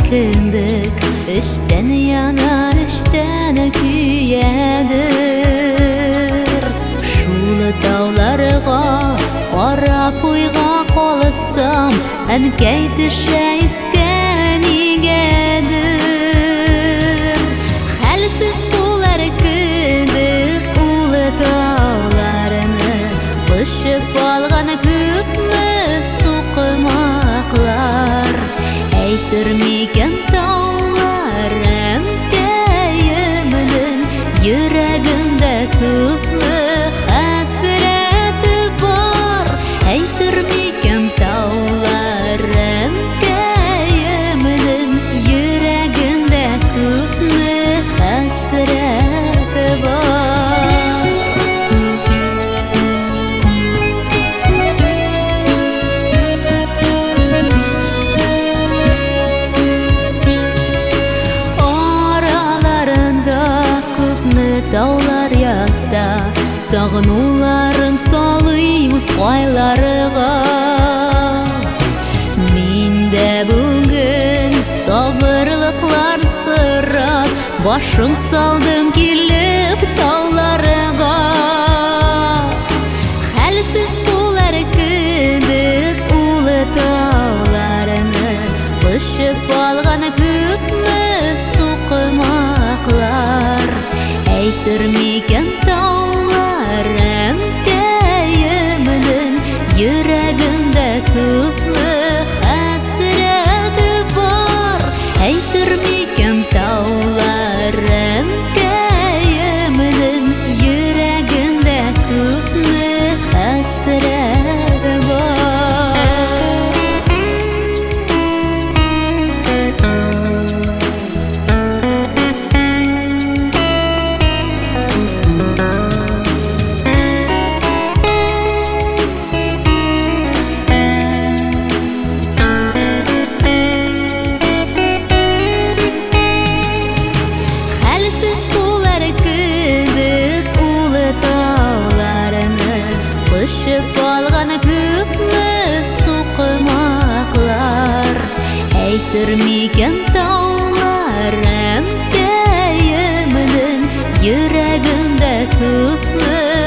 kindik, işten yanar, işten küyedir. Şulu dağlarga, qarap uyga qolasam, әнкәйдер шәйскән игәдер. Хәлсез булар кебек улы дağlarını, пышып алган күпме сукмаклар. Әйтер микән таулар әнкәемнең йөрәгендә күпме хәсрәте бар. Әйтер микән таулар әнкәемнең йөрәгендә күпме хәсрәте бар. Таулар ятта, сагынуларым салыйм кайларыга. Миндә бүген сабырлыклар сырап, башым салдым килеп тауларыга. Хәлсез булар кебек улы тауларны, пышып алган күпме сукмаклар. Әйтер микән таулар әнкәемнең йөрәгендә күпме хәсрәте бар. Әйтер микән таулар әнкәемнең йөрәгендә күпме хәсрәте бар. Пышып алган күпме сукмаклар. Әйтер микән таулар әнкәемнең йөрәгендә күпме